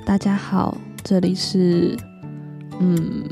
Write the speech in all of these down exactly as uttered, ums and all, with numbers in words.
大家好，这里是嗯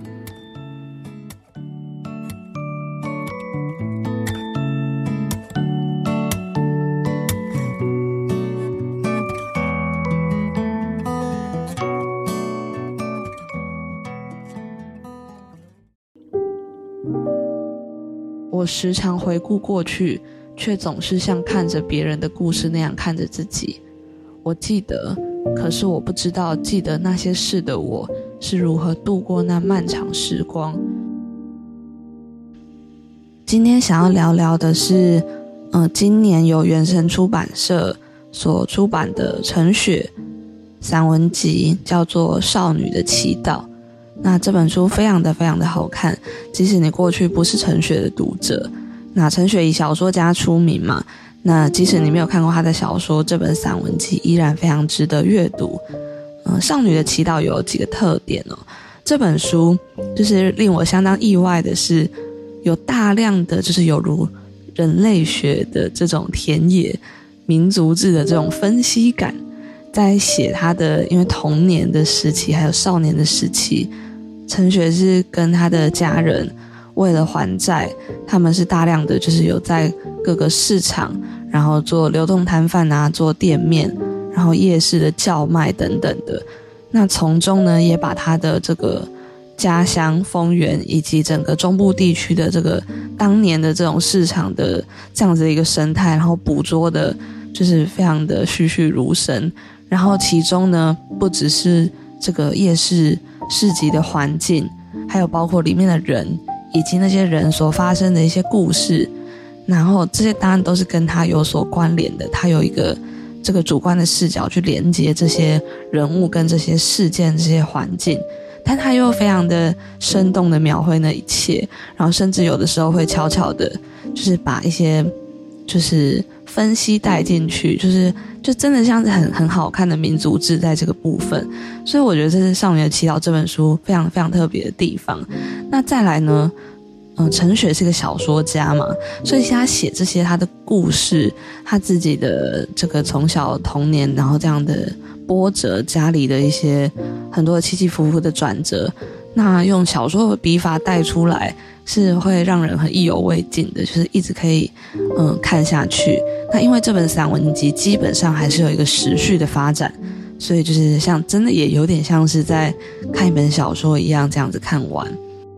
我时常回顾过去，却总是像看着别人的故事那样看着自己。我记得，可是我不知道记得那些事的我是如何度过那漫长时光。今天想要聊聊的是，呃，今年由原神出版社所出版的陈雪散文集，叫做《少女的祈祷》。那这本书非常的非常的好看，即使你过去不是陈雪的读者，那陈雪以小说家出名嘛，那即使你没有看过他的小说，这本散文集依然非常值得阅读。呃，少女的祈祷有几个特点哦。这本书就是令我相当意外的是，有大量的就是有如人类学的这种田野民族志的这种分析感，在写他的因为童年的时期还有少年的时期，陈雪是跟他的家人为了还债，他们是大量的就是有在各个市场，然后做流动摊贩啊，做店面，然后夜市的叫卖等等的。那从中呢，也把他的这个家乡丰原以及整个中部地区的这个当年的这种市场的这样子的一个生态，然后捕捉的就是非常的栩栩如生。然后其中呢，不只是这个夜市市集的环境，还有包括里面的人以及那些人所发生的一些故事，然后这些当然都是跟他有所关联的，他有一个这个主观的视角去连接这些人物跟这些事件这些环境，但他又非常的生动的描绘那一切，然后甚至有的时候会悄悄的就是把一些就是分析带进去，就是就真的像是很很好看的民族志在这个部分。所以我觉得这是《少女的祈祷》这本书非常非常特别的地方。那再来呢，嗯、呃，陈雪是个小说家嘛，所以他写这些他的故事，他自己的这个从小童年，然后这样的波折，家里的一些很多起起伏伏的转折，那用小说的笔法带出来，是会让人很意犹未尽的，就是一直可以嗯看下去。那因为这本散文集基本上还是有一个时序的发展，所以就是像真的也有点像是在看一本小说一样这样子看完。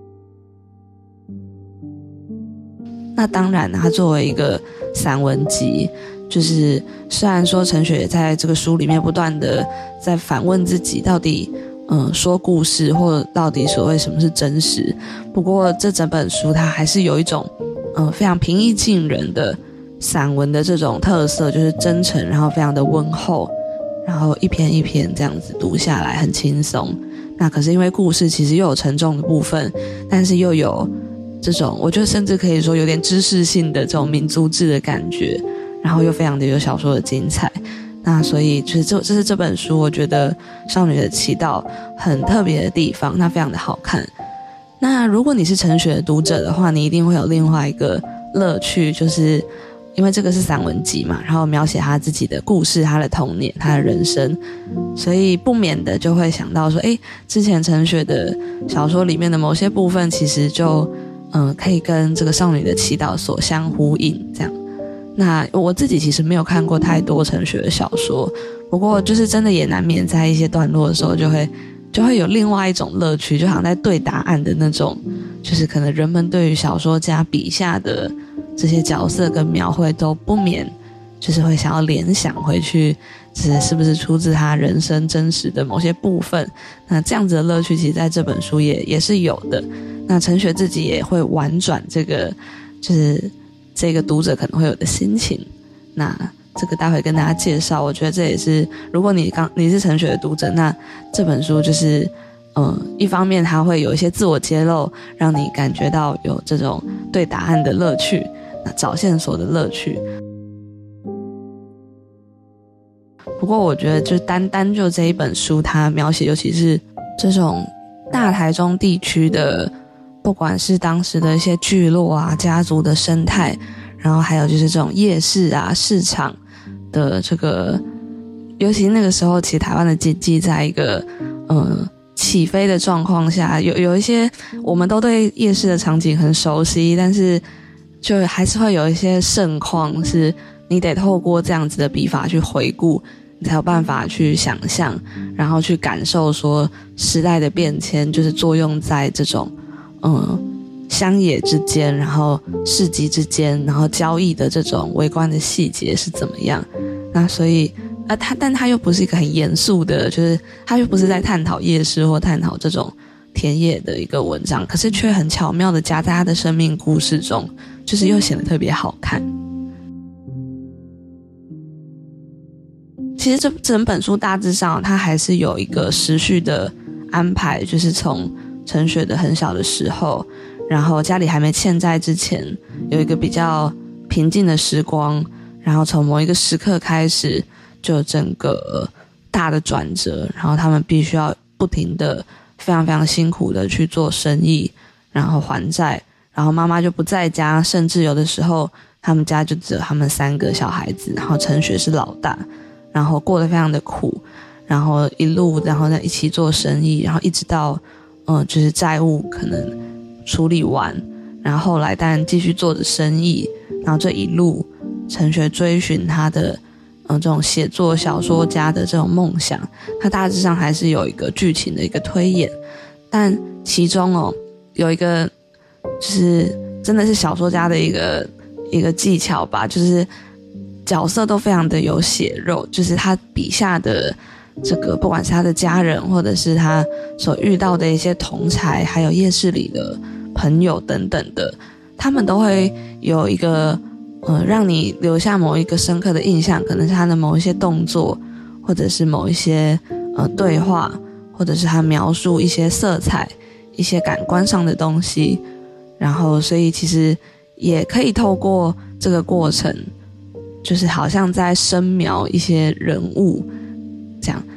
那当然它作为一个散文集，就是虽然说陈雪在这个书里面不断的在反问自己到底嗯说故事或到底所谓什么是真实，不过这整本书它还是有一种嗯非常平易近人的散文的这种特色，就是真诚，然后非常的温厚，然后一篇一篇这样子读下来很轻松。那可是因为故事其实又有沉重的部分，但是又有这种我觉得甚至可以说有点知识性的这种民族志的感觉，然后又非常的有小说的精彩。那所以就是这这是这本书我觉得少女的祈祷很特别的地方，那非常的好看。那如果你是陈雪的读者的话，你一定会有另外一个乐趣，就是因为这个是散文集嘛，然后描写他自己的故事，他的童年，他的人生，所以不免的就会想到说，诶，之前陈雪的小说里面的某些部分其实就嗯、呃、可以跟这个少女的祈祷所相呼应这样。那我自己其实没有看过太多陈雪的小说，不过就是真的也难免在一些段落的时候就会就会有另外一种乐趣，就好像在对答案的那种，就是可能人们对于小说家笔下的这些角色跟描绘都不免就是会想要联想回去，是是不是出自他人生真实的某些部分。那这样子的乐趣其实在这本书也也是有的。那陈雪自己也会婉转这个就是这个读者可能会有的心情，那这个待会跟大家介绍。我觉得这也是如果你刚你是陈雪的读者，那这本书就是嗯，一方面它会有一些自我揭露，让你感觉到有这种对答案的乐趣，那找线索的乐趣。不过我觉得就单单就这一本书，它描写尤其是这种大台中地区的，不管是当时的一些聚落啊、家族的生态，然后还有就是这种夜市啊、市场的这个尤其那个时候，其实台湾的经济在一个呃起飞的状况下，有有一些我们都对夜市的场景很熟悉，但是就还是会有一些盛况是你得透过这样子的笔法去回顾，你才有办法去想象，然后去感受说时代的变迁就是作用在这种嗯乡野之间，然后市集之间，然后交易的这种微观的细节是怎么样。那所以啊，他但他又不是一个很严肃的，就是他又不是在探讨夜市或探讨这种田野的一个文章，可是却很巧妙的夹在他的生命故事中，就是又显得特别好看。其实这整本书大致上它还是有一个时序的安排，就是从陈雪的很小的时候，然后家里还没欠债之前，有一个比较平静的时光，然后从某一个时刻开始就有整个大的转折，然后他们必须要不停的非常非常辛苦的去做生意，然后还债，然后妈妈就不在家，甚至有的时候他们家就只有他们三个小孩子，然后陈雪是老大，然后过得非常的苦，然后一路然后再一起做生意，然后一直到嗯、呃，就是债务可能处理完，然后后来当然继续做着生意，然后这一路陈雪追寻他的嗯、呃、这种写作小说家的这种梦想，他大致上还是有一个剧情的一个推演，但其中哦有一个就是真的是小说家的一个一个技巧吧，就是角色都非常的有血肉，就是他笔下的这个不管是他的家人或者是他所遇到的一些同侪，还有夜市里的朋友等等的，他们都会有一个呃让你留下某一个深刻的印象，可能是他的某一些动作，或者是某一些呃对话，或者是他描述一些色彩，一些感官上的东西，然后所以其实也可以透过这个过程，就是好像在深描一些人物这样。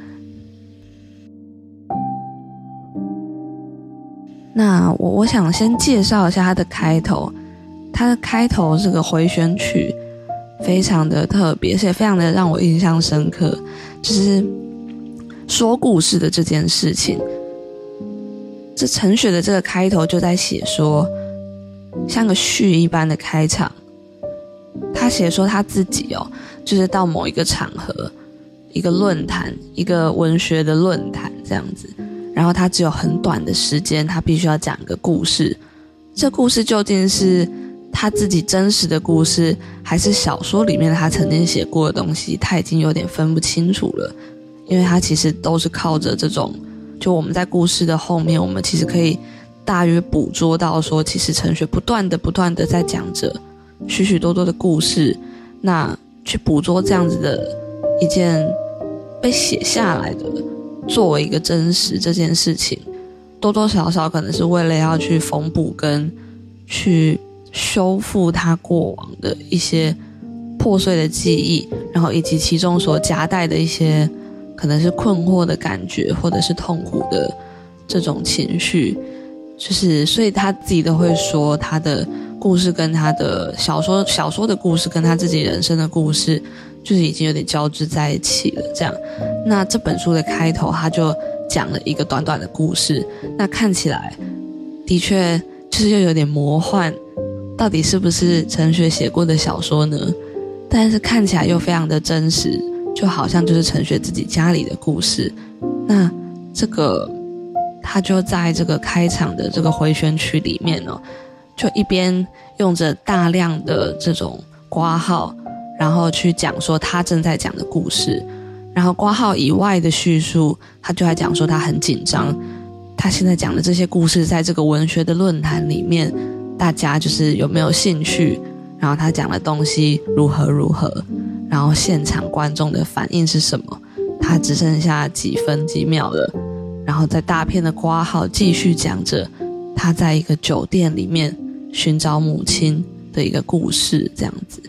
那我我想先介绍一下它的开头，它的开头这个回旋曲非常的特别，而且非常的让我印象深刻，就是说故事的这件事情。这陈雪的这个开头就在写说，像个序一般的开场，他写说他自己哦，就是到某一个场合，一个论坛，一个文学的论坛这样子，然后他只有很短的时间，他必须要讲一个故事。这故事究竟是他自己真实的故事，还是小说里面他曾经写过的东西，他已经有点分不清楚了。因为他其实都是靠着这种，就我们在故事的后面，我们其实可以大约捕捉到说，其实陈雪不断的不断的在讲着许许多多的故事，那去捕捉这样子的一件被写下来的作为一个真实这件事情，多多少少可能是为了要去缝补跟去修复他过往的一些破碎的记忆，然后以及其中所夹带的一些可能是困惑的感觉，或者是痛苦的这种情绪，就是所以他自己都会说，他的故事跟他的小说小说的故事跟他自己人生的故事，就是已经有点交织在一起了。这样，那这本书的开头，他就讲了一个短短的故事，那看起来的确就是又有点魔幻，到底是不是陈雪写过的小说呢？但是看起来又非常的真实，就好像就是陈雪自己家里的故事。那这个他就在这个开场的这个回旋曲里面呢、哦，就一边用着大量的这种括号，然后去讲说他正在讲的故事，然后括号以外的叙述，他就在讲说他很紧张，他现在讲的这些故事在这个文学的论坛里面，大家就是有没有兴趣，然后他讲的东西如何如何，然后现场观众的反应是什么，他只剩下几分几秒了，然后在大片的括号继续讲着他在一个酒店里面寻找母亲的一个故事这样子。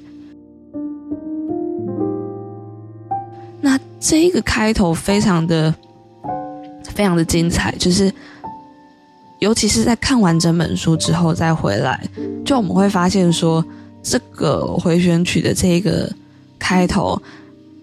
那这个开头非常的非常的精彩，就是尤其是在看完整本书之后再回来，就我们会发现说这个回旋曲的这个开头，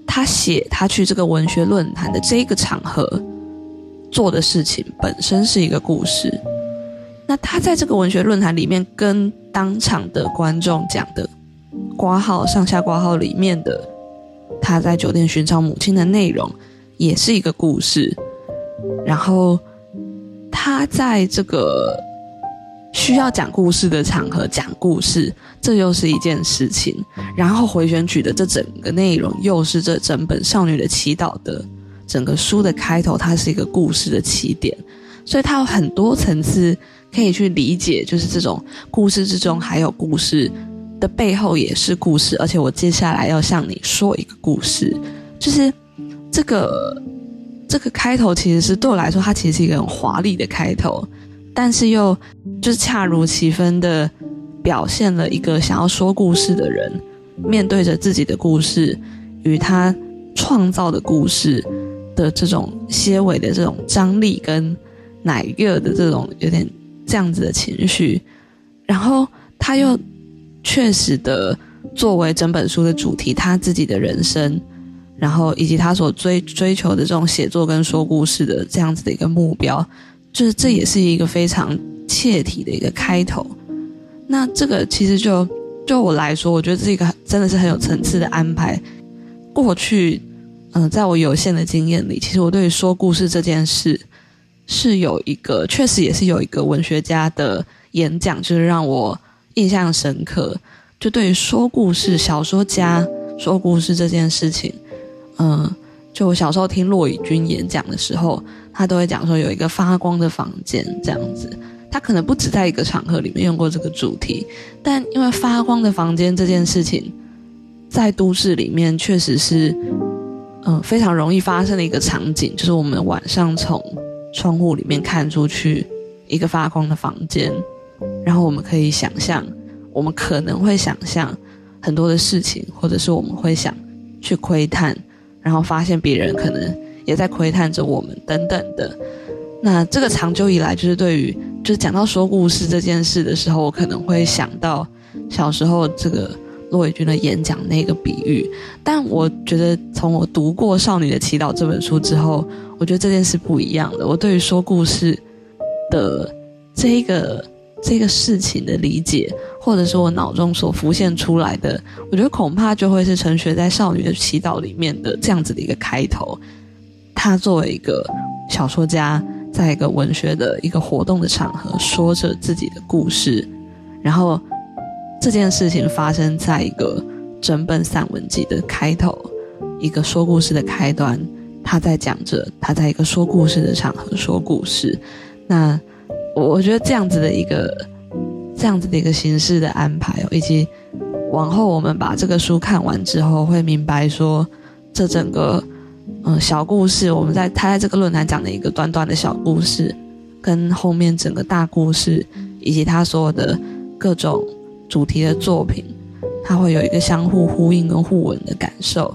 他写他去这个文学论坛的这个场合做的事情本身是一个故事，那他在这个文学论坛里面跟当场的观众讲的括号上下括号里面的他在酒店寻找母亲的内容也是一个故事，然后他在这个需要讲故事的场合讲故事，这又是一件事情，然后回旋曲的这整个内容又是这整本《少女的祈祷》的整个书的开头，它是一个故事的起点，所以它有很多层次可以去理解，就是这种故事之中还有故事的背后也是故事，而且我接下来要向你说一个故事，就是这个这个开头其实是对我来说它其实是一个很华丽的开头，但是又就是恰如其分的表现了一个想要说故事的人面对着自己的故事与他创造的故事的这种些微的这种张力跟奶热的这种有点这样子的情绪，然后他又确实的作为整本书的主题，他自己的人生，然后以及他所追追求的这种写作跟说故事的这样子的一个目标，就是这也是一个非常切题的一个开头。那这个其实就就我来说，我觉得这个真的是很有层次的安排。过去嗯、呃，在我有限的经验里，其实我对于说故事这件事是有一个确实也是有一个文学家的演讲就是让我印象深刻，就对于说故事小说家说故事这件事情，嗯、呃，就我小时候听骆以军演讲的时候，他都会讲说有一个发光的房间这样子，他可能不止在一个场合里面用过这个主题，但因为发光的房间这件事情在都市里面确实是嗯、呃、非常容易发生的一个场景，就是我们晚上从窗户里面看出去一个发光的房间，然后我们可以想象，我们可能会想象很多的事情，或者是我们会想去窥探，然后发现别人可能也在窥探着我们等等的。那这个长久以来就是对于就是讲到说故事这件事的时候，我可能会想到小时候这个骆以军的演讲那个比喻，但我觉得从我读过《少女的祈祷》这本书之后，我觉得这件事不一样的。我对于说故事的这个这个事情的理解，或者是我脑中所浮现出来的，我觉得恐怕就会是陈雪在《少女的祈祷》里面的这样子的一个开头。他作为一个小说家，在一个文学的一个活动的场合说着自己的故事，然后这件事情发生在一个整本散文集的开头，一个说故事的开端，他在讲着他在一个说故事的场合说故事。那我觉得这样子的一个这样子的一个形式的安排，以及往后我们把这个书看完之后会明白说，这整个嗯小故事，我们在他在这个论坛讲的一个短短的小故事，跟后面整个大故事以及他所有的各种主题的作品，它会有一个相互呼应跟互文的感受。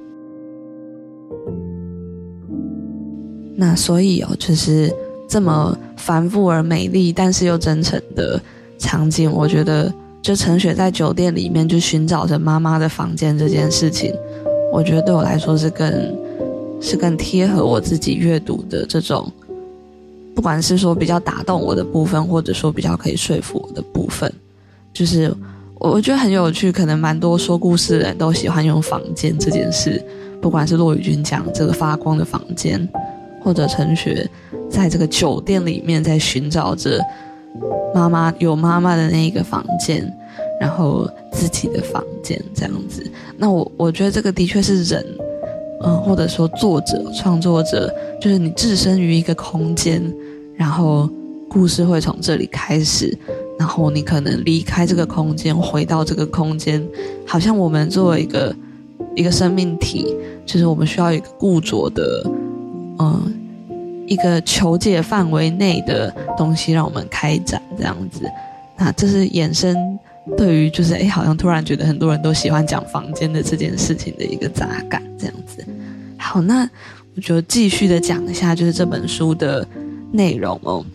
那所以哦，就是这么繁复而美丽但是又真诚的场景，我觉得就陈雪在酒店里面就寻找着妈妈的房间这件事情，我觉得对我来说是更是更贴合我自己阅读的这种，不管是说比较打动我的部分，或者说比较可以说服我的部分。就是我觉得很有趣，可能蛮多说故事的人都喜欢用房间这件事，不管是骆以军讲这个发光的房间，或者陈雪在这个酒店里面在寻找着妈妈有妈妈的那一个房间，然后自己的房间这样子。那我我觉得这个的确是人嗯，或者说作者创作者，就是你置身于一个空间，然后故事会从这里开始，然后你可能离开这个空间回到这个空间，好像我们作为一个一个生命体，就是我们需要一个固着的嗯一个求解范围内的东西让我们开展这样子。那这是衍生对于就是诶好像突然觉得很多人都喜欢讲房间的这件事情的一个杂感这样子。好，那我就继续的讲一下就是这本书的内容哦。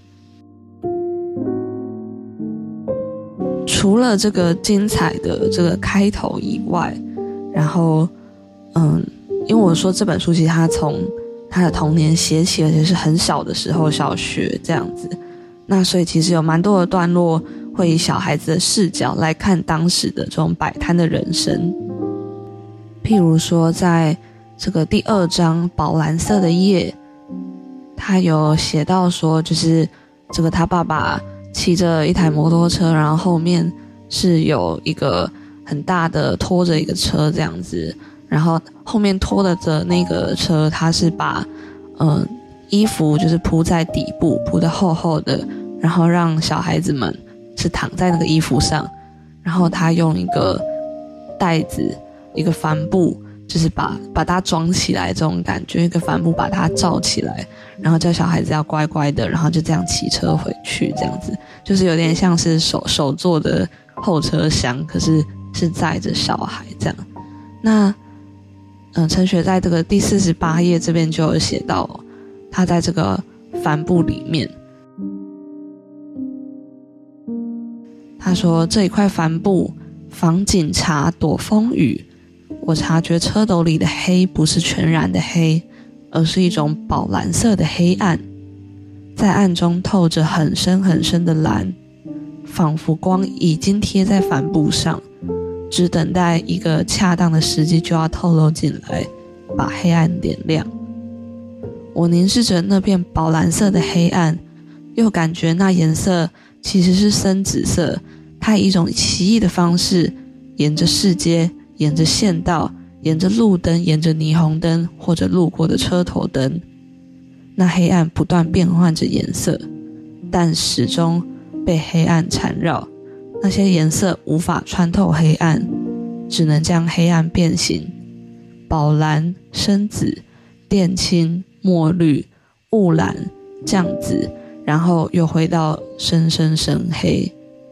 除了这个精彩的这个开头以外，然后嗯因为我说这本书其实他从他的童年写起，而且是很小的时候，小学这样子。那所以其实有蛮多的段落会以小孩子的视角来看当时的这种摆摊的人生。譬如说在这个第二章宝蓝色的夜，他有写到说，就是这个他爸爸骑着一台摩托车，然后后面是有一个很大的拖着一个车这样子，然后后面拖着的那个车，他是把嗯衣服就是铺在底部，铺得厚厚的，然后让小孩子们是躺在那个衣服上，然后他用一个袋子，一个帆布，就是把把它装起来，这种感觉，一个帆布把它罩起来，然后叫小孩子要乖乖的，然后就这样骑车回去，这样子就是有点像是手手做的后车厢，可是是载着小孩这样。那嗯，陈雪在这个第四十八页这边就有写到，他在这个帆布里面，他说这一块帆布防警察躲风雨，我察觉车斗里的黑不是全然的黑，而是一种宝蓝色的黑暗，在暗中透着很深很深的蓝，仿佛光已经贴在帆布上，只等待一个恰当的时机就要透露进来，把黑暗点亮。我凝视着那片宝蓝色的黑暗，又感觉那颜色其实是深紫色，它以一种奇异的方式，沿着市街，沿着县道，沿着路灯，沿着霓虹灯，或者路过的车头灯，那黑暗不断变换着颜色，但始终被黑暗缠绕。那些颜色无法穿透黑暗，只能将黑暗变形，宝蓝、深紫、靛青、墨绿、雾蓝、绛紫，然后又回到深深深黑。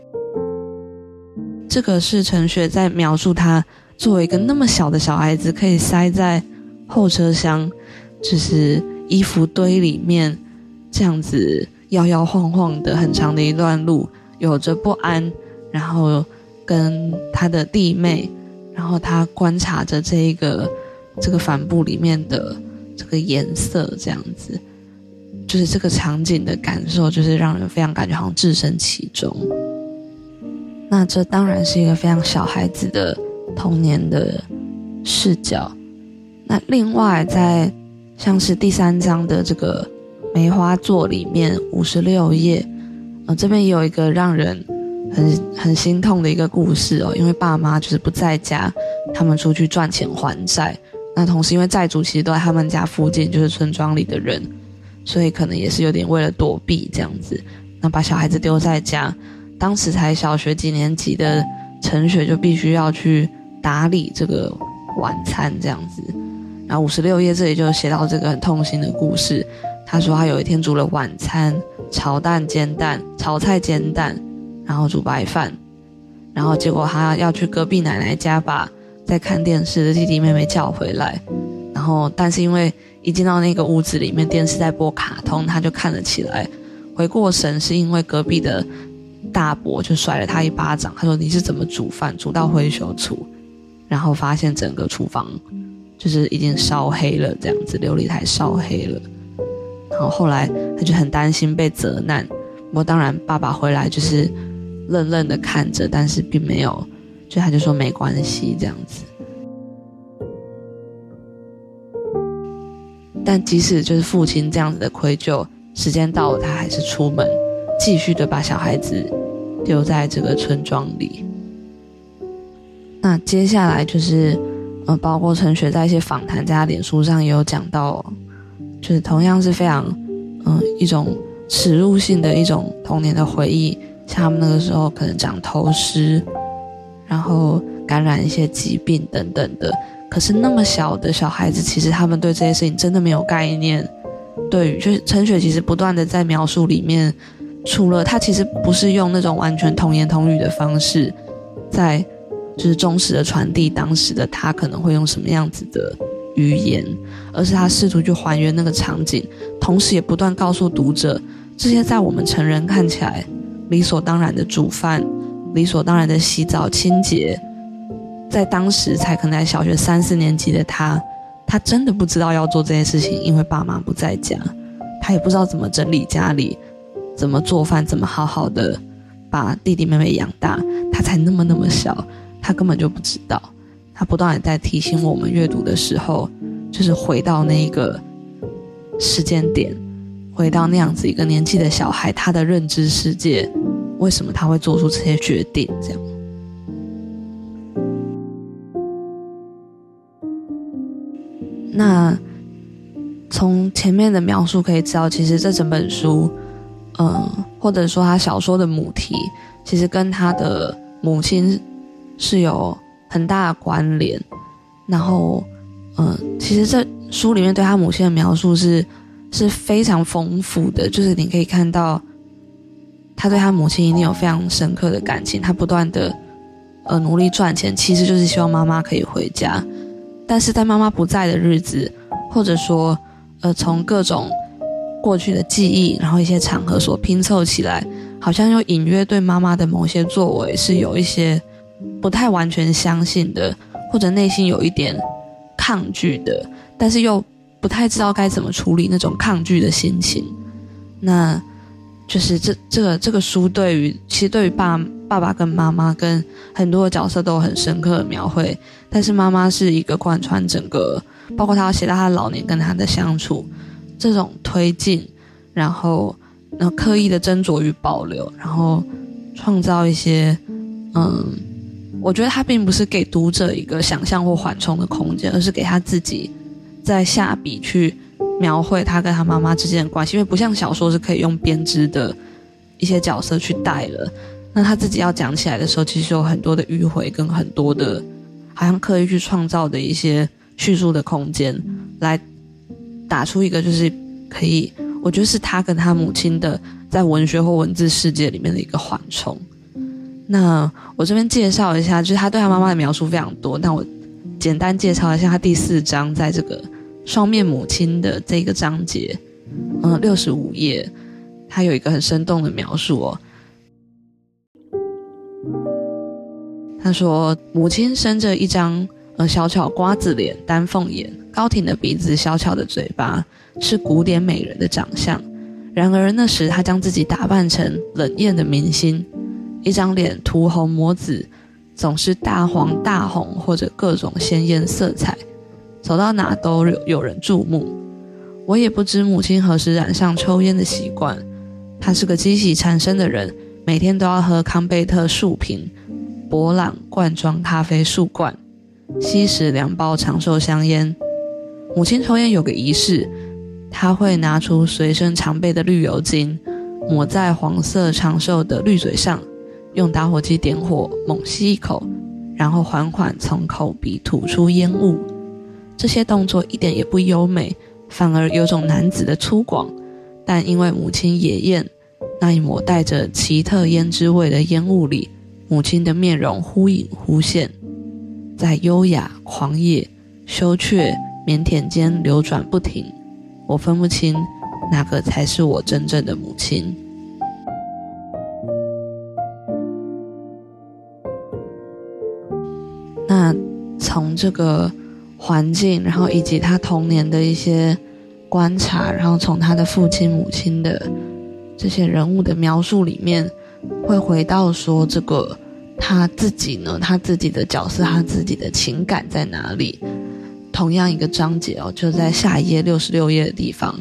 这个是陈雪在描述他作为一个那么小的小孩子，可以塞在后车厢，就是衣服堆里面，这样子摇摇晃晃的很长的一段路，有着不安，然后跟他的弟妹，然后他观察着这一个这个帆布里面的这个颜色，这样子，就是这个场景的感受，就是让人非常感觉好像置身其中。那这当然是一个非常小孩子的童年的视角。那另外在像是第三章的这个梅花座里面五十六页，呃，这边也有一个让人很很心痛的一个故事哦，因为爸妈就是不在家，他们出去赚钱还债，那同时因为债主其实都在他们家附近，就是村庄里的人，所以可能也是有点为了躲避这样子，那把小孩子丢在家。当时才小学几年级的陈雪就必须要去打理这个晚餐这样子。然后五十六页这里就写到这个很痛心的故事，他说他有一天煮了晚餐，炒蛋煎蛋，炒菜煎蛋，然后煮白饭，然后结果他要去隔壁奶奶家把在看电视的弟弟妹妹叫回来，然后但是因为一进到那个屋子里面，电视在播卡通，他就看了起来，回过神是因为隔壁的大伯就甩了他一巴掌，他说你是怎么煮饭煮到灰熊醋，然后发现整个厨房就是已经烧黑了，这样子琉璃台烧黑了，然后后来他就很担心被责难，不过当然爸爸回来就是愣愣的看着，但是并没有，就他就说没关系这样子。但即使就是父亲这样子的愧疚，时间到了他还是出门继续的把小孩子丢在这个村庄里。那接下来就是呃，包括陈雪在一些访谈在他脸书上也有讲到，就是同样是非常嗯、呃、一种耻辱性的一种童年的回忆，像他们那个时候可能长头虱，然后感染一些疾病等等的，可是那么小的小孩子，其实他们对这些事情真的没有概念。对于就是陈雪其实不断的在描述里面，除了他其实不是用那种完全童言童语的方式在就是忠实的传递当时的他可能会用什么样子的语言，而是他试图去还原那个场景，同时也不断告诉读者，这些在我们成人看起来理所当然的煮饭，理所当然的洗澡清洁，在当时才可能在小学三四年级的他， 他真的不知道要做这件事情，因为爸妈不在家，他也不知道怎么整理家里，怎么做饭，怎么好好的把弟弟妹妹养大。他才那么那么小，他根本就不知道。他不断地在提醒我们，阅读的时候就是回到那一个时间点，回到那样子一个年纪的小孩，他的认知世界，为什么他会做出这些决定，这样。那从前面的描述可以知道，其实这整本书嗯，或者说他小说的母题，其实跟他的母亲是有很大的关联。然后嗯，其实这书里面对他母亲的描述是是非常丰富的，就是你可以看到他对他母亲一定有非常深刻的感情，他不断的呃努力赚钱，其实就是希望妈妈可以回家。但是在妈妈不在的日子，或者说呃从各种过去的记忆，然后一些场合所拼凑起来，好像又隐约对妈妈的某些作为是有一些不太完全相信的，或者内心有一点抗拒的，但是又不太知道该怎么处理那种抗拒的心情。那就是这这个这个书对于其实对于爸爸爸跟妈妈跟很多的角色都有很深刻的描绘，但是妈妈是一个贯穿整个，包括他要写到他的老年跟他的相处这种推进，然后呃刻意的斟酌与保留，然后创造一些嗯，我觉得他并不是给读者一个想象或缓冲的空间，而是给他自己在下笔去描绘他跟他妈妈之间的关系。因为不像小说是可以用编织的一些角色去带了，那他自己要讲起来的时候，其实有很多的迂回跟很多的好像刻意去创造的一些叙述的空间，来打出一个就是可以，我觉得是他跟他母亲的在文学或文字世界里面的一个缓冲。那我这边介绍一下，就是他对他妈妈的描述非常多，那我简单介绍一下他第四章在这个双面母亲的这个章节，嗯，六十五页，他有一个很生动的描述哦。他说，母亲生着一张呃小巧瓜子脸、丹凤眼、高挺的鼻子、小巧的嘴巴，是古典美人的长相。然而那时她将自己打扮成冷艳的明星，一张脸涂红抹紫，总是大黄大红或者各种鲜艳色彩，走到哪都有有人注目。我也不知母亲何时染上抽烟的习惯，她是个积习缠身的人，每天都要喝康贝特数瓶、博朗罐装咖啡数罐，吸食两包长寿香烟。母亲抽烟有个仪式，她会拿出随身常备的绿油精，抹在黄色长寿的绿嘴上，用打火机点火，猛吸一口，然后缓缓从口鼻吐出烟雾。这些动作一点也不优美，反而有种男子的粗犷，但因为母亲野艳，那一抹带着奇特胭脂味的烟雾里，母亲的面容忽隐忽现，在优雅、狂野、羞怯、腼腆间流转不停。我分不清哪个才是我真正的母亲。那从这个环境，然后以及他童年的一些观察，然后从他的父亲母亲的这些人物的描述里面，会回到说这个他自己呢，他自己的角色，他自己的情感在哪里。同样一个章节哦，就在下一页六十六页的地方，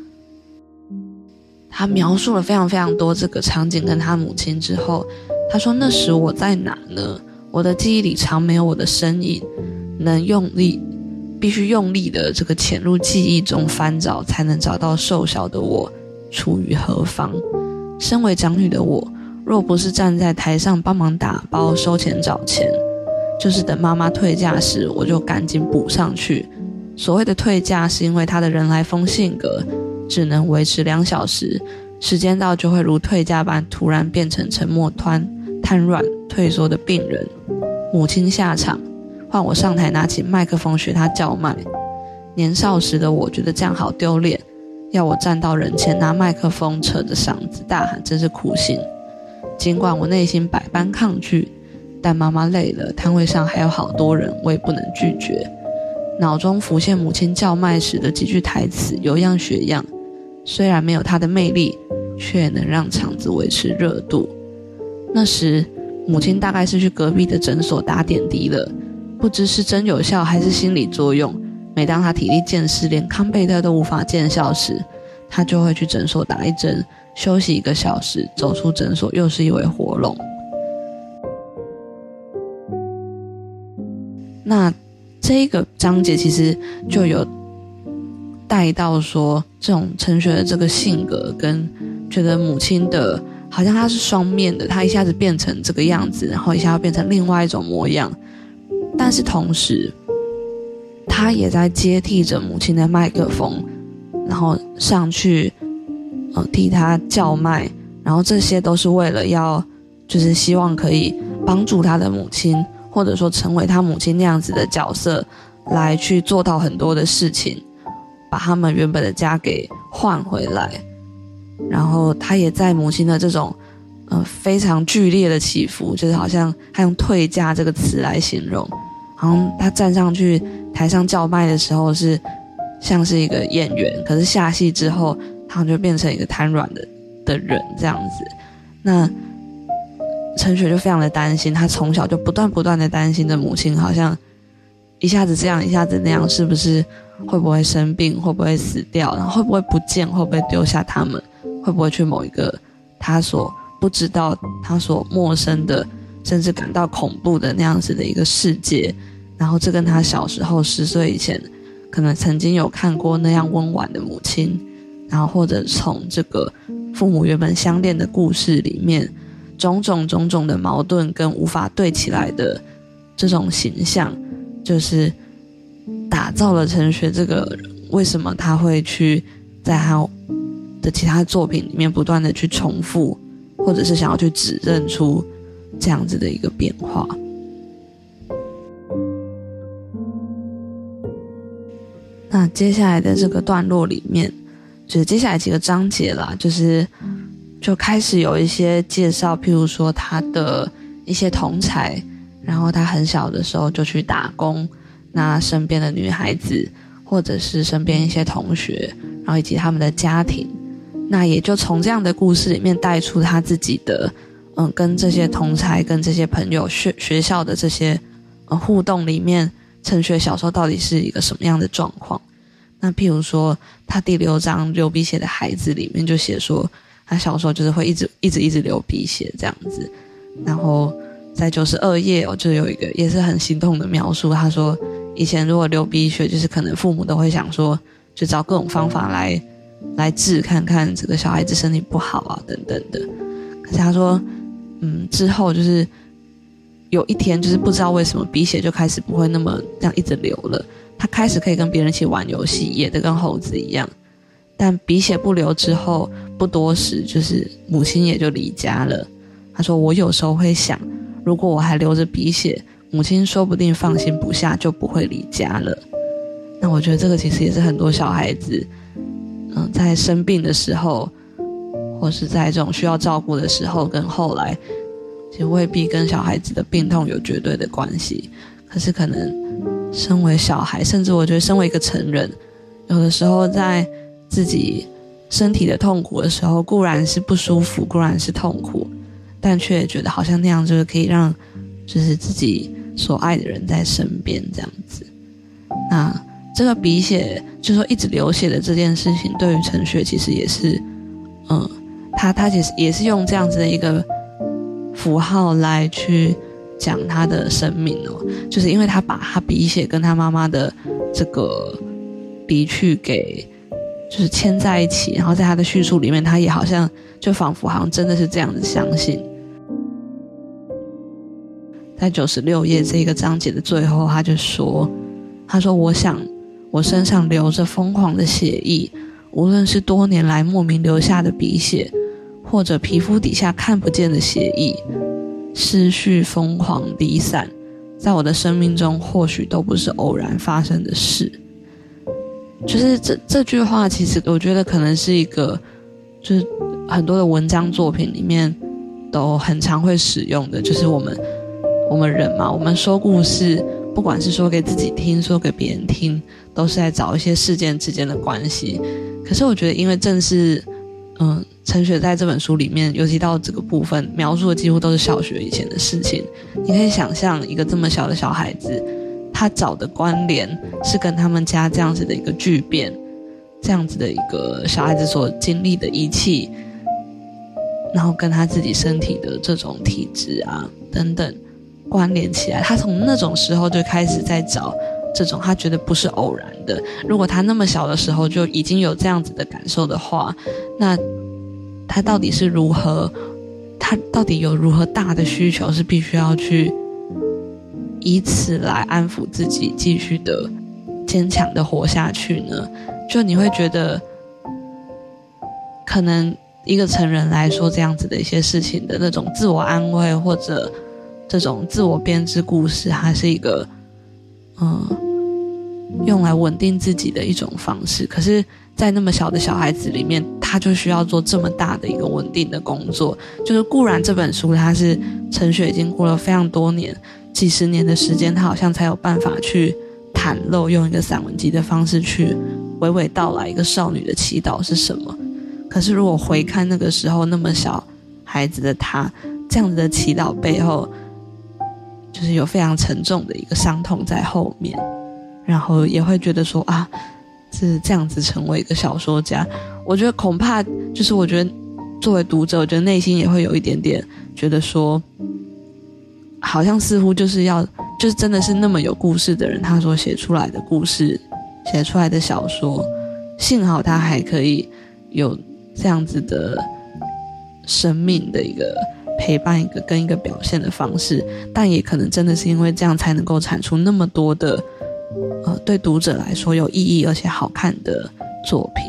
他描述了非常非常多这个场景跟他母亲之后，他说那时我在哪呢？我的记忆里常没有我的身影，能用力必须用力的这个潜入记忆中翻找，才能找到瘦小的我处于何方。身为长女的我，若不是站在台上帮忙打包收钱找钱，就是等妈妈退嫁时我就赶紧补上去。所谓的退嫁是因为她的人来疯性格只能维持两小时，时间到就会如退嫁般突然变成沉默瘫瘫软退缩的病人。母亲下场，换我上台拿起麦克风学她叫卖。年少时的我觉得这样好丢脸，要我站到人前拿麦克风扯着嗓子大喊，真是苦心。尽管我内心百般抗拒，但妈妈累了，摊位上还有好多人，我也不能拒绝。 脑中浮现母亲叫卖时的几句台词，有样学样，虽然没有她的魅力，却能让场子维持热度。那时母亲大概是去隔壁的诊所打点滴了，不知是真有效还是心理作用，每当她体力渐失，连康贝特都无法见效时，她就会去诊所打一针，休息一个小时，走出诊所又是一尾活龙。那这个章节其实就有带到说，这种陈雪的这个性格跟觉得母亲的好像她是双面的，她一下子变成这个样子，然后一下又变成另外一种模样，但是同时她也在接替着母亲的麦克风，然后上去呃替她叫卖，然后这些都是为了要就是希望可以帮助她的母亲，或者说成为她母亲那样子的角色，来去做到很多的事情，把他们原本的家给换回来。然后她也在母亲的这种呃非常剧烈的起伏，就是好像她用退嫁这个词来形容，好像她站上去台上叫卖的时候是像是一个演员，可是下戏之后她就变成一个瘫软的的人这样子。那陈雪就非常的担心，她从小就不断不断的担心着母亲好像一下子这样一下子那样，是不是会不会生病，会不会死掉，然后会不会不见，会不会丢下他们，会不会去某一个他所不知道他所陌生的甚至感到恐怖的那样子的一个世界。然后这跟他小时候十岁以前可能曾经有看过那样温婉的母亲，然后或者从这个父母原本相恋的故事里面种种种种的矛盾跟无法对起来的这种形象，就是打造了陈雪这个人为什么他会去在他的其他作品里面不断的去重复，或者是想要去指认出这样子的一个变化。那接下来的这个段落里面，就是接下来几个章节啦，就是就开始有一些介绍，譬如说他的一些同侪，然后他很小的时候就去打工，那身边的女孩子或者是身边一些同学，然后以及他们的家庭，那也就从这样的故事里面带出他自己的嗯，跟这些同侪跟这些朋友学学校的这些呃互动里面，陈雪小时候到底是一个什么样的状况。那譬如说他第六章流鼻血的孩子里面就写说，他小时候就是会一直一直一直流鼻血这样子。然后在九十二页我就有一个也是很心痛的描述，他说以前如果流鼻血，就是可能父母都会想说就找各种方法来来治，看看这个小孩子身体不好啊等等的。可是他说嗯，之后就是有一天就是不知道为什么鼻血就开始不会那么这样一直流了，他开始可以跟别人一起玩游戏，野得跟猴子一样。但鼻血不流之后不多时，就是母亲也就离家了。他说我有时候会想，如果我还流着鼻血，母亲说不定放心不下，就不会离家了。那我觉得这个其实也是很多小孩子嗯，在生病的时候，或是在这种需要照顾的时候，跟后来其实未必跟小孩子的病痛有绝对的关系，可是可能身为小孩，甚至我觉得身为一个成人，有的时候在自己身体的痛苦的时候，固然是不舒服，固然是痛苦，但却觉得好像那样就是可以让就是自己所爱的人在身边这样子。那这个鼻血就是说一直流血的这件事情，对于陈雪其实也是嗯，他他其实也是用这样子的一个符号来去讲他的生命哦，就是因为他把他鼻血跟他妈妈的这个离去给就是牵在一起，然后在他的叙述里面，他也好像就仿佛好像真的是这样子相信。在九十六页这个章节的最后，他就说他说我想我身上流着疯狂的血液，无论是多年来莫名流下的鼻血，或者皮肤底下看不见的血液，思绪疯狂离散，在我的生命中或许都不是偶然发生的事。就是这这句话其实我觉得可能是一个就是很多的文章作品里面都很常会使用的，就是我们我们人嘛，我们说故事不管是说给自己听，说给别人听，都是在找一些事件之间的关系。可是我觉得，因为正是嗯，陈雪在这本书里面，尤其到这个部分描述的几乎都是小学以前的事情，你可以想象一个这么小的小孩子，他找的关联是跟他们家这样子的一个巨变，这样子的一个小孩子所经历的一切，然后跟他自己身体的这种体质啊等等关联起来。他从那种时候就开始在找这种他觉得不是偶然的。如果他那么小的时候就已经有这样子的感受的话，那他到底是如何，他到底有如何大的需求是必须要去以此来安抚自己，继续的坚强的活下去呢？就你会觉得可能一个成人来说，这样子的一些事情的那种自我安慰或者这种自我编织故事，它是一个嗯用来稳定自己的一种方式。可是在那么小的小孩子里面，他就需要做这么大的一个稳定的工作。就是固然这本书它是陈雪已经过了非常多年几十年的时间，他好像才有办法去袒露，用一个散文集的方式去娓娓道来一个少女的祈祷是什么。可是如果回看那个时候那么小孩子的他，这样子的祈祷背后就是有非常沉重的一个伤痛在后面，然后也会觉得说啊，是这样子成为一个小说家。我觉得恐怕就是我觉得作为读者，我觉得内心也会有一点点觉得说，好像似乎就是要就是真的是那么有故事的人，他所写出来的故事，写出来的小说，幸好他还可以有这样子的生命的一个陪伴，一个跟一个表现的方式。但也可能真的是因为这样才能够产出那么多的呃，对读者来说有意义而且好看的作品。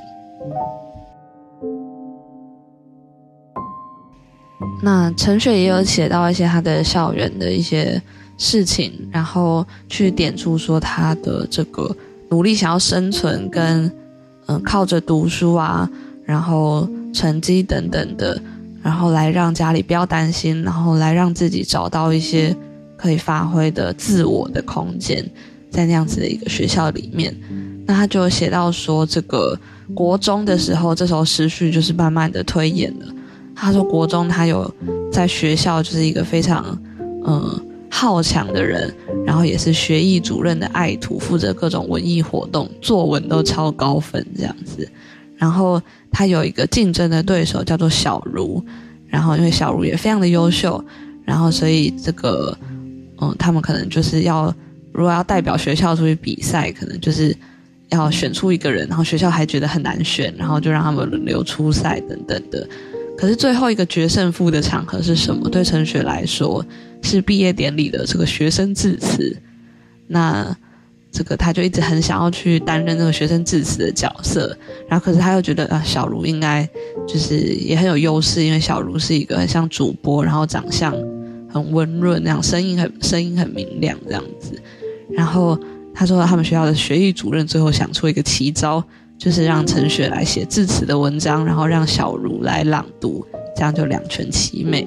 那陈雪也有写到一些他的校园的一些事情，然后去点出说他的这个努力想要生存跟嗯、呃、靠着读书啊，然后成绩等等的，然后来让家里不要担心，然后来让自己找到一些可以发挥的自我的空间，在那样子的一个学校里面。那他就写到说，这个国中的时候，这时候时序就是慢慢的推演了。他说国中他有在学校就是一个非常嗯好强的人，然后也是学艺主任的爱徒，负责各种文艺活动，作文都超高分这样子。然后他有一个竞争的对手叫做小茹，然后因为小茹也非常的优秀，然后所以这个嗯他们可能就是要如果要代表学校出去比赛，可能就是要选出一个人，然后学校还觉得很难选，然后就让他们轮流出赛等等的。可是最后一个决胜负的场合是什么？对陈雪来说是毕业典礼的这个学生致辞。那这个他就一直很想要去担任那个学生致辞的角色，然后可是他又觉得啊，小茹应该就是也很有优势，因为小茹是一个很像主播，然后长相很温润，那样声音很声音很明亮这样子。然后他说他们学校的学艺主任最后想出一个奇招，就是让陈雪来写致辞的文章，然后让小茹来朗读，这样就两全其美。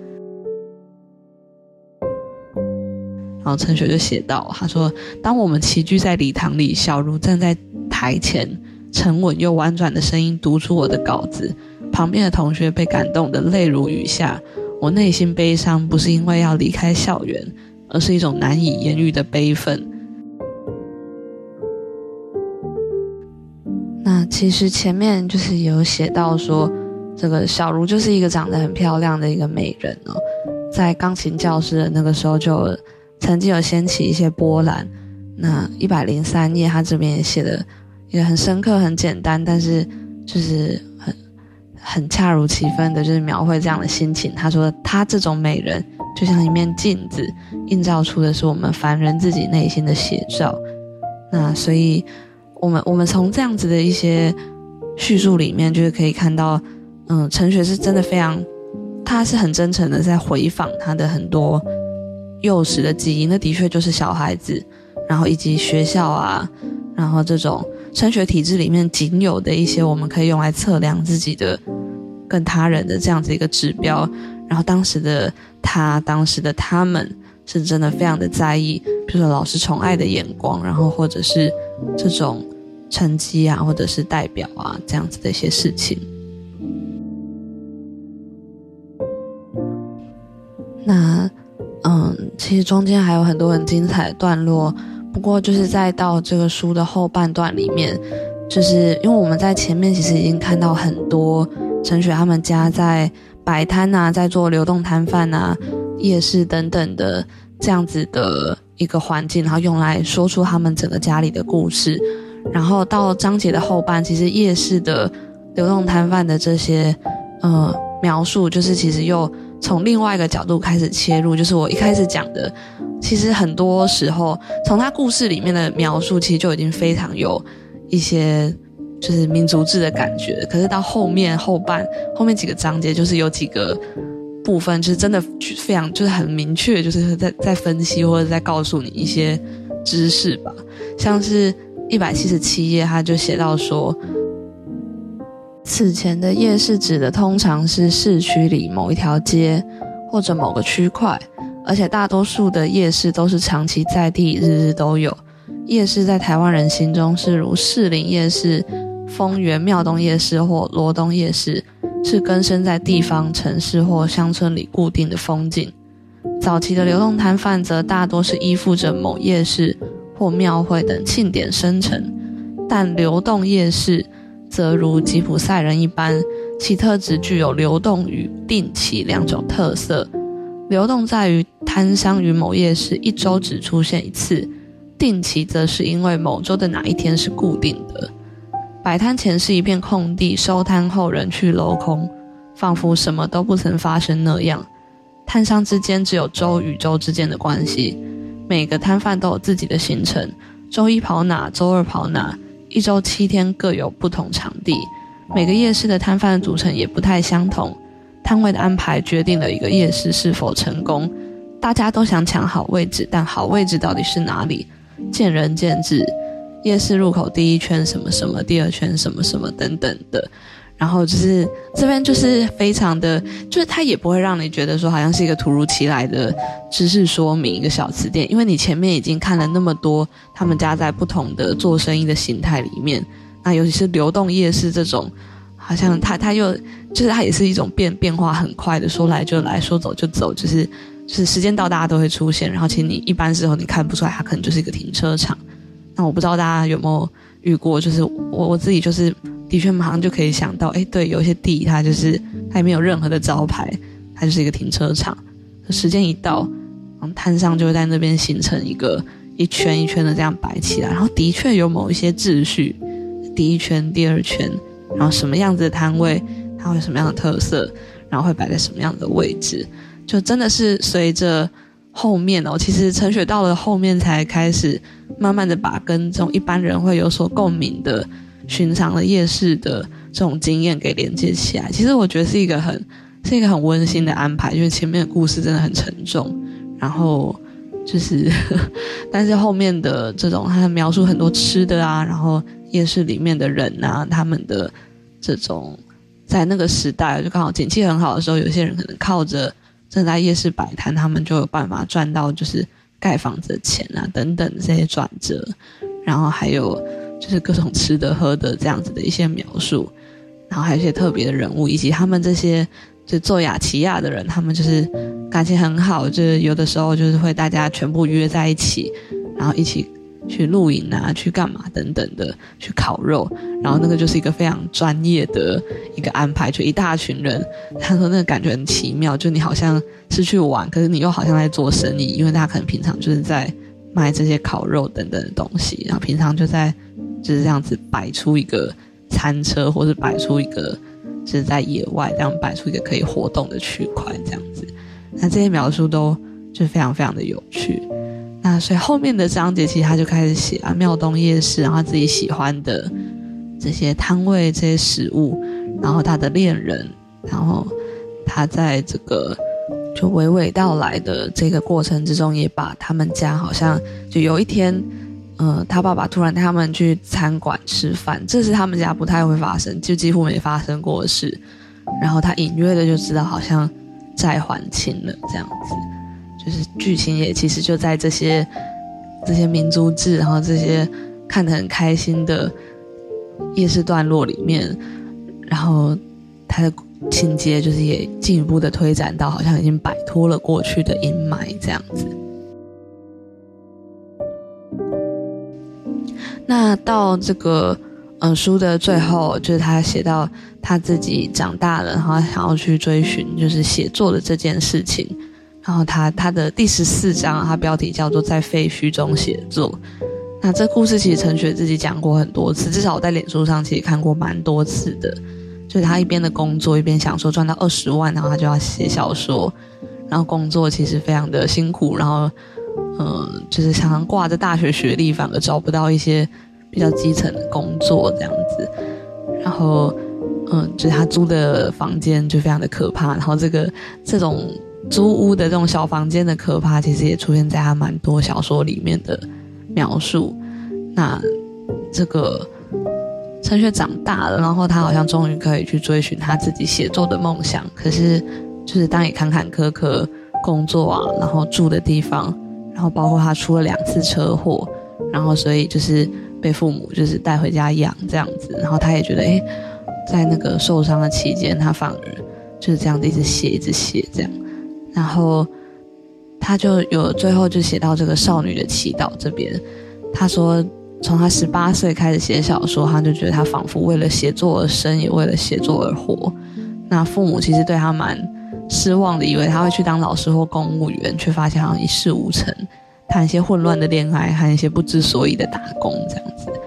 然后陈雪就写到，他说当我们齐聚在礼堂里，小茹站在台前，沉稳又婉转的声音读出我的稿子，旁边的同学被感动得泪如雨下。我内心悲伤，不是因为要离开校园，而是一种难以言喻的悲愤。那其实前面就是有写到说，这个小茹就是一个长得很漂亮的一个美人哦，在钢琴教室的那个时候就曾经有掀起一些波澜。那一百零三页他这边也写的也很深刻很简单，但是就是很很恰如其分的就是描绘这样的心情。他说她这种美人就像一面镜子，映照出的是我们凡人自己内心的写照。那所以我们我们从这样子的一些叙述里面就是可以看到嗯，陈雪是真的非常他是很真诚的在回访他的很多幼时的记忆，那的确就是小孩子，然后以及学校啊，然后这种升学体制里面仅有的一些我们可以用来测量自己的跟他人的这样子一个指标，然后当时的他当时的他们是真的非常的在意，比如说老师宠爱的眼光，然后或者是这种成绩啊，或者是代表啊这样子的一些事情。那嗯，其实中间还有很多很精彩的段落，不过就是在到这个书的后半段里面，就是因为我们在前面其实已经看到很多陈雪他们家在摆摊啊，在做流动摊贩啊、夜市等等的这样子的一个环境，然后用来说出他们整个家里的故事。然后到章节的后半，其实夜市的流动摊贩的这些呃描述，就是其实又从另外一个角度开始切入，就是我一开始讲的，其实很多时候从他故事里面的描述，其实就已经非常有一些就是民族志的感觉。可是到后面后半后面几个章节，就是有几个部分，就是真的非常就是很明确，就是在在分析或者在告诉你一些知识吧。像是一百七十七页，他就写到说，此前的夜市指的通常是市区里某一条街或者某个区块，而且大多数的夜市都是长期在地，日日都有。夜市在台湾人心中是如士林夜市、丰原庙东夜市或罗东夜市，是根深在地方城市或乡村里固定的风景。早期的流动摊贩则大多是依附着某夜市或庙会等庆典生成，但流动夜市则如吉普赛人一般，其特质具有流动与定期两种特色。流动在于摊商于某夜市一周只出现一次，定期则是因为某周的哪一天是固定的。摆摊前是一片空地，收摊后人去楼空，仿佛什么都不曾发生那样。摊商之间只有周与周之间的关系，每个摊贩都有自己的行程，周一跑哪，周二跑哪，一周七天各有不同场地。每个夜市的摊贩的组成也不太相同，摊位的安排决定了一个夜市是否成功。大家都想抢好位置，但好位置到底是哪里，见仁见智。夜市入口第一圈什么什么，第二圈什么什么等等的。然后就是这边就是非常的，就是它也不会让你觉得说好像是一个突如其来的知识说明，一个小词典，因为你前面已经看了那么多他们家在不同的做生意的形态里面，那尤其是流动夜市这种，好像它它又就是它也是一种变变化很快的，说来就来，说走就走，就是就是时间到大家都会出现，然后其实你一般时候你看不出来它可能就是一个停车场。那我不知道大家有没有遇过，就是我我自己就是的确马上就可以想到，诶，对，有一些地它就是它也没有任何的招牌，它就是一个停车场，时间一到，摊商就会在那边形成一个一圈一圈的这样摆起来，然后的确有某一些秩序，第一圈第二圈，然后什么样子的摊位它会有什么样的特色，然后会摆在什么样的位置，就真的是随着后面哦，其实陈雪到了后面才开始慢慢的把跟这种一般人会有所共鸣的寻常的夜市的这种经验给连接起来。其实我觉得是一个很是一个很温馨的安排，因为前面的故事真的很沉重，然后就是但是后面的这种他描述很多吃的啊，然后夜市里面的人啊，他们的这种在那个时代就刚好景气很好的时候，有些人可能靠着正在夜市摆摊，他们就有办法赚到就是盖房子的钱啊等等这些转折，然后还有就是各种吃的喝的这样子的一些描述，然后还有一些特别的人物，以及他们这些就做雅琪亚的人，他们就是感情很好，就是有的时候就是会大家全部约在一起，然后一起去露营啊，去干嘛等等的，去烤肉，然后那个就是一个非常专业的一个安排，就一大群人，他说那个感觉很奇妙，就你好像是去玩，可是你又好像在做生意，因为他可能平常就是在卖这些烤肉等等的东西，然后平常就在就是这样子摆出一个餐车，或是摆出一个就是在野外这样摆出一个可以活动的区块这样子，那这些描述都就非常非常的有趣。那所以后面的章节其实他就开始写啊庙东夜市，然后他自己喜欢的这些摊位这些食物，然后他的恋人，然后他在这个就娓娓道来的这个过程之中，也把他们家好像就有一天呃，他爸爸突然带他们去餐馆吃饭，这是他们家不太会发生，就几乎没发生过的事，然后他隐约的就知道好像债还清了这样子， 就是剧情也其实就在这些这些民族志，然后这些看得很开心的夜市段落里面，然后它的情节就是也进一步的推展到好像已经摆脱了过去的阴霾这样子。那到这个嗯书的最后，就是他写到他自己长大了，然后想要去追寻就是写作的这件事情。然后他他的第十四章，他标题叫做在废墟中写作。那这故事其实陈雪自己讲过很多次，至少我在脸书上其实看过蛮多次的。就是他一边的工作一边想说赚到二十万，然后他就要写小说，然后工作其实非常的辛苦，然后嗯，就是常常挂着大学学历，反而找不到一些比较基层的工作这样子。然后嗯，就是他租的房间就非常的可怕，然后这个这种租屋的这种小房间的可怕，其实也出现在他蛮多小说里面的描述。那这个陈雪长大了，然后他好像终于可以去追寻他自己写作的梦想，可是就是当你坎坎坷坷工作啊，然后住的地方，然后包括他出了两次车祸，然后所以就是被父母就是带回家养这样子，然后他也觉得诶，在那个受伤的期间，他反而就是这样子一直写一直写这样，然后他就有最后就写到这个少女的祈祷这边，他说从他十八岁开始写小说，他就觉得他仿佛为了写作而生，也为了写作而活。那父母其实对他蛮失望的，以为他会去当老师或公务员，却发现好像一事无成，谈一些混乱的恋爱和一些不知所以的打工这样子。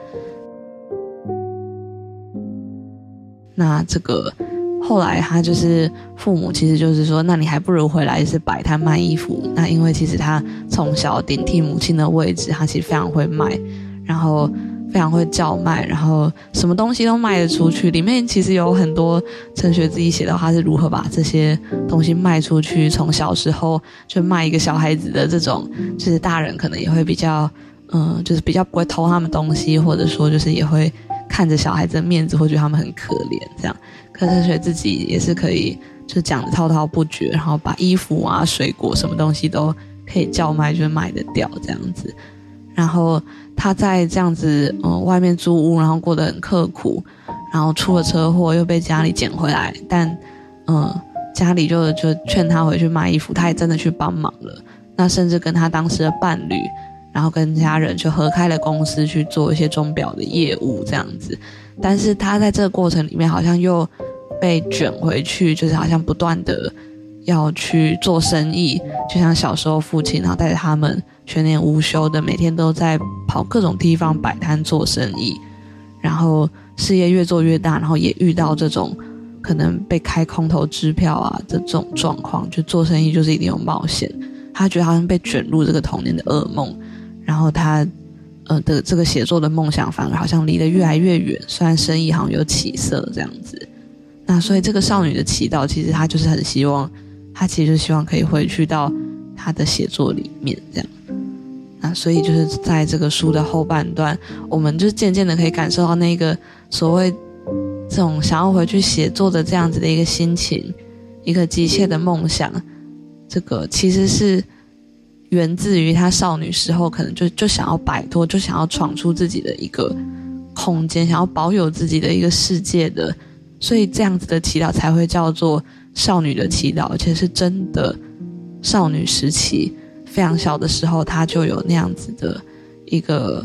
那这个后来他就是父母其实就是说，那你还不如回来是摆摊卖衣服。那因为其实他从小顶替母亲的位置，他其实非常会卖，然后非常会叫卖，然后什么东西都卖得出去。里面其实有很多陈雪自己写到他是如何把这些东西卖出去，从小时候就卖一个小孩子的这种，就是大人可能也会比较嗯，就是比较不会偷他们东西，或者说就是也会看着小孩子的面子，会觉得他们很可怜这样。可是陈雪自己也是可以就讲得滔滔不绝，然后把衣服啊水果什么东西都可以叫卖，就是卖得掉这样子。然后他在这样子嗯外面租屋，然后过得很刻苦，然后出了车祸又被家里捡回来，但嗯家里就就劝他回去卖衣服，他也真的去帮忙了。那甚至跟他当时的伴侣，然后跟家人就合开了公司去做一些钟表的业务这样子。但是他在这个过程里面好像又被卷回去，就是好像不断的要去做生意，就像小时候父亲然后带着他们全年无休的每天都在跑各种地方摆摊做生意，然后事业越做越大，然后也遇到这种可能被开空头支票啊这种状况，就做生意就是一定有冒险。他觉得好像被卷入这个童年的噩梦，然后他呃的这个写作的梦想反而好像离得越来越远，虽然生意好像有起色这样子。那所以这个少女的祈祷其实他就是很希望，他其实希望可以回去到他的写作里面这样。那所以就是在这个书的后半段，我们就渐渐的可以感受到那个所谓这种想要回去写作的这样子的一个心情，一个急切的梦想，这个其实是源自于他少女时候可能就就想要摆脱，就想要闯出自己的一个空间，想要保有自己的一个世界的，所以这样子的祈祷才会叫做少女的祈祷，而且是真的少女时期非常小的时候，她就有那样子的一个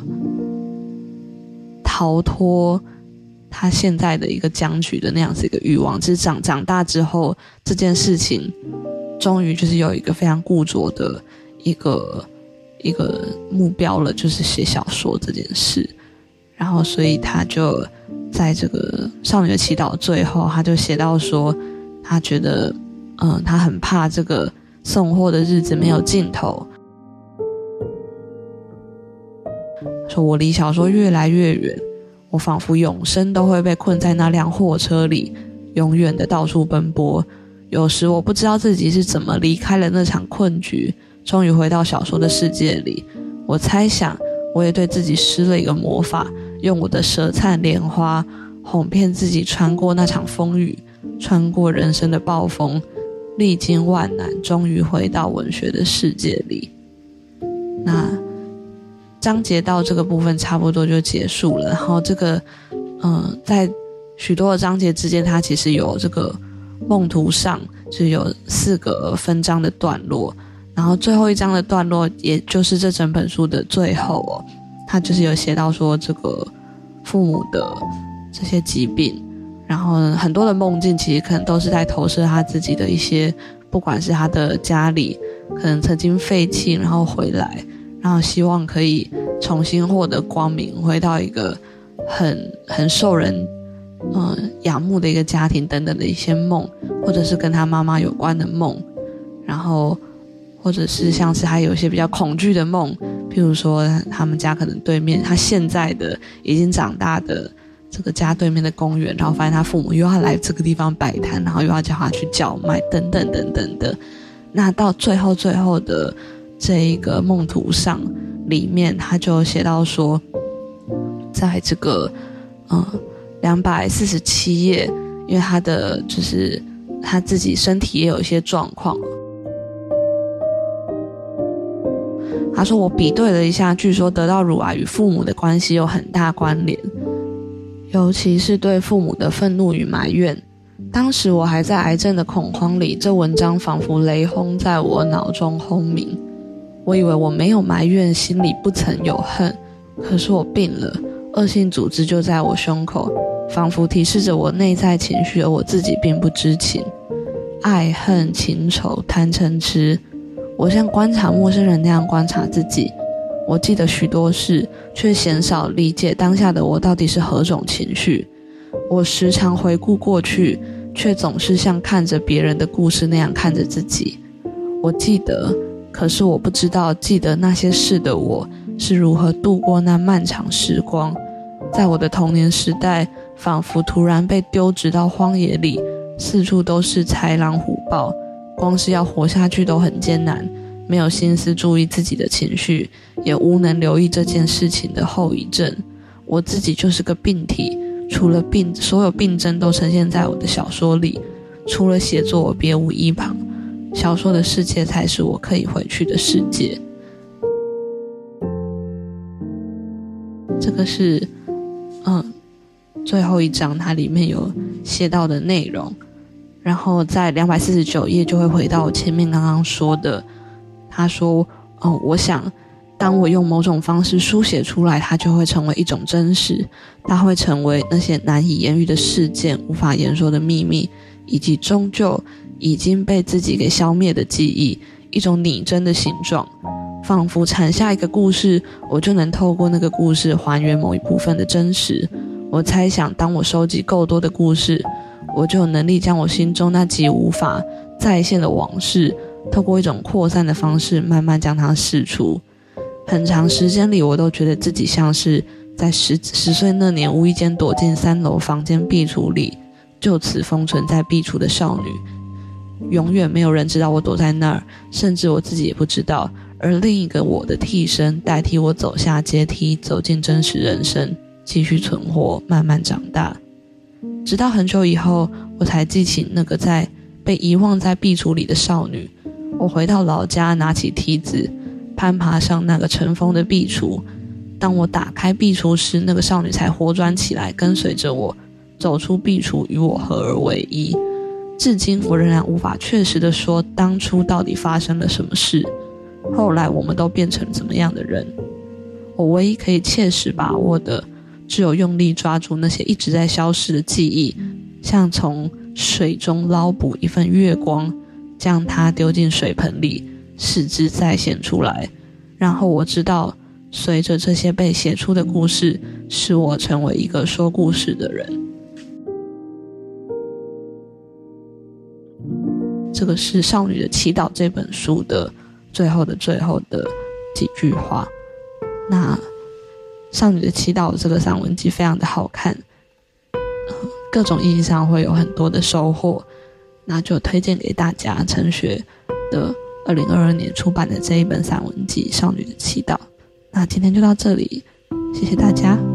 逃脱她现在的一个僵局的那样子一个欲望。只是长长大之后，这件事情终于就是有一个非常固着的一个一个目标了，就是写小说这件事。然后所以他就在这个少女的祈祷最后，他就写到说他觉得嗯，他很怕这个送货的日子没有尽头，说我离小说越来越远，我仿佛永生都会被困在那辆货车里，永远的到处奔波。有时我不知道自己是怎么离开了那场困局，终于回到小说的世界里。我猜想我也对自己施了一个魔法，用我的舌灿莲花哄骗自己穿过那场风雨，穿过人生的暴风， 历经万难，终于回到文学的世界里。那章节到这个部分差不多就结束了，然后这个呃，在许多的章节之间，它其实有这个梦图上是有四个分章的段落，然后最后一章的段落也就是这整本书的最后哦，它就是有写到说这个父母的这些疾病，然后很多的梦境其实可能都是在投射他自己的一些，不管是他的家里可能曾经废弃然后回来，然后希望可以重新获得光明，回到一个很很受人呃仰慕的一个家庭等等的一些梦，或者是跟他妈妈有关的梦，然后或者是像是还有一些比较恐惧的梦，譬如说他们家可能对面他现在的已经长大的这个家对面的公园，然后发现他父母又要来这个地方摆摊，然后又要叫他去叫卖等等等等的。那到最后最后的这一个梦图上里面，他就写到说，在这个嗯两百四十七页，因为他的就是他自己身体也有一些状况。他说我比对了一下，据说得到乳癌与父母的关系有很大关联，尤其是对父母的愤怒与埋怨。当时我还在癌症的恐慌里，这文章仿佛雷轰在我脑中轰鸣。我以为我没有埋怨，心里不曾有恨，可是我病了，恶性组织就在我胸口，仿佛提示着我内在情绪，而我自己并不知情。爱恨情仇贪嗔痴，我像观察陌生人那样观察自己。我记得许多事，却鲜少理解当下的我到底是何种情绪。我时常回顾过去，却总是像看着别人的故事那样看着自己。我记得，可是我不知道记得那些事的我是如何度过那漫长时光。在我的童年时代，仿佛突然被丢掷到荒野里，四处都是豺狼虎豹，光是要活下去都很艰难，没有心思注意自己的情绪，也无能留意这件事情的后遗症。我自己就是个病体，除了病，所有病症都呈现在我的小说里，除了写作我别无依旁，小说的世界才是我可以回去的世界。这个是嗯，最后一章它里面有写到的内容，然后在两百四十九页就会回到我前面刚刚说的，他说哦，我想当我用某种方式书写出来，它就会成为一种真实，它会成为那些难以言喻的事件，无法言说的秘密，以及终究已经被自己给消灭的记忆，一种拟真的形状。仿佛产下一个故事，我就能透过那个故事还原某一部分的真实。我猜想当我收集够多的故事，我就有能力将我心中那集无法再现的往事，透过一种扩散的方式慢慢将它释出。很长时间里，我都觉得自己像是在十十岁那年无意间躲进三楼房间壁橱里，就此封存在壁橱的少女。永远没有人知道我躲在那儿，甚至我自己也不知道。而另一个我的替身代替我走下阶梯，走进真实人生，继续存活，慢慢长大。直到很久以后，我才记起那个在被遗忘在壁橱里的少女。我回到老家，拿起梯子攀爬上那个尘封的壁橱。当我打开壁橱时，那个少女才活转起来，跟随着我走出壁橱，与我合而为一。至今我仍然无法确实地说当初到底发生了什么事，后来我们都变成怎么样的人。我唯一可以切实把握的，只有用力抓住那些一直在消失的记忆，像从水中捞捕一份月光，将它丢进水盆里，使之再现出来。然后我知道，随着这些被写出的故事，使我成为一个说故事的人。这个是《少女的祈祷》这本书的最后的最后的几句话。那《少女的祈祷》这个散文集非常的好看，呃、各种意义上会有很多的收获，那就推荐给大家陈雪的二零二二年出版的这一本散文集《少女的祈祷》。那今天就到这里，谢谢大家。